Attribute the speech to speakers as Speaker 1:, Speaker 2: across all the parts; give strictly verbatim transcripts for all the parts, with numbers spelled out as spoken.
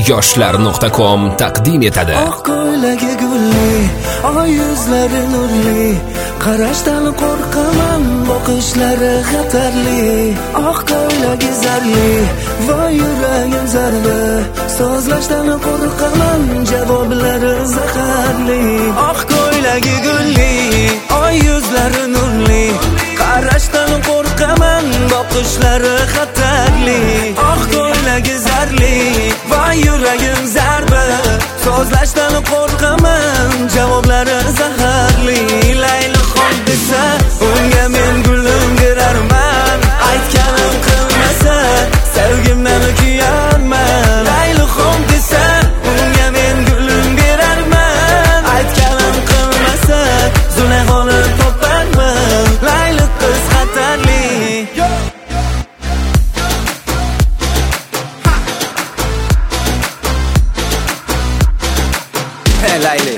Speaker 1: yoshlar nuqta com taqdim etadi.
Speaker 2: Oq ko'ylagi gulli, oy yuzlari nurli, qarashdan qo'rqaman, boqishlari xatarli. Oq ko'ylagi zarli, voy yuragim zarli, so'zlashdan qo'rqaman, javoblari zaharli. Oq ko'ylagi gulli, oy yuzlari nurli, qarashdan qo'rqaman, boqishlari xatarli. Oq ko'ylagi zarli, voy yuragim zarbi, so'zlashdan qo'rqaman, javoblari zaharli. Laylaxon desa, unga men gulim berarman, aytganim qilmasa, sevgimdan kuyarman. Laylaxon desa, unga men gulim berarman, aytganim qilmasa, Zuleyxoni toparman. Layli qiz xatarli. Hey Layli.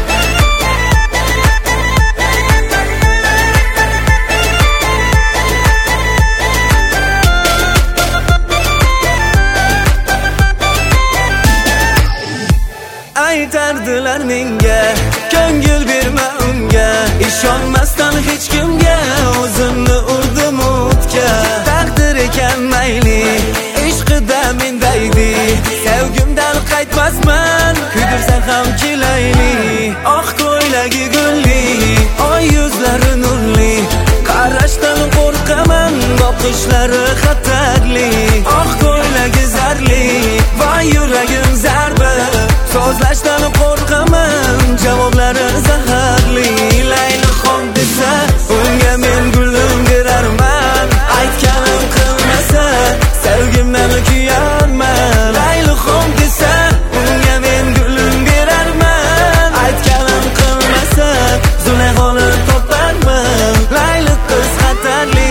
Speaker 2: Aytardilar menga, ko'ngil berma unga, ishonmasdan hech kimga, o'zimni urdim o'tga. Taqdir ekan mayli, ishqida mendaydi, sevgimdan qaytmasman, kuydirsa ham kelayli. Oq ko'ylagi gulli, oy yuzlari nurli, qarashdan qo'rqaman, boqishlari xatarli. Oq ko'ylagi zarli, voy yuragim zarbi, so'zlashdan qo'rqaman, javoblari zaharli. Laylaxon desa, unga men gulim berarman, aytganim qilmasa, sevgimdan kuyarman. Laylaxon desa, unga men gulim berarman, aytganim qilmasa, Zuleyxoni toparman. Layli qiz xatarli.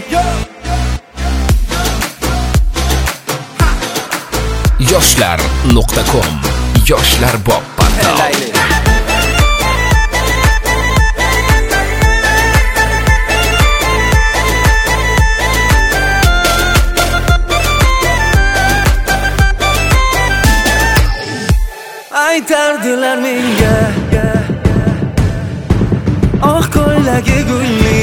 Speaker 1: yoshlar nuqta com yoshlar bop portal.
Speaker 2: Aytardilar menga, oq ko'ylagi gulli,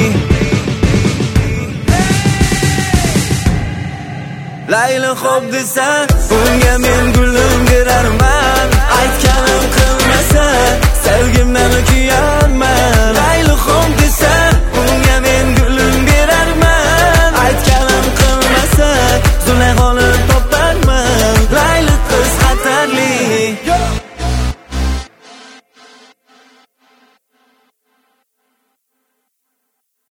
Speaker 2: Layli xo'p desa, unga men gulim berarman, aytganim qilmasa, sevgimdan kuyarman. Layli xo'p desa, unga men gulim berarman, aytganim qilmasa, Zuleyxoni toparman. Layli qiz xatarli.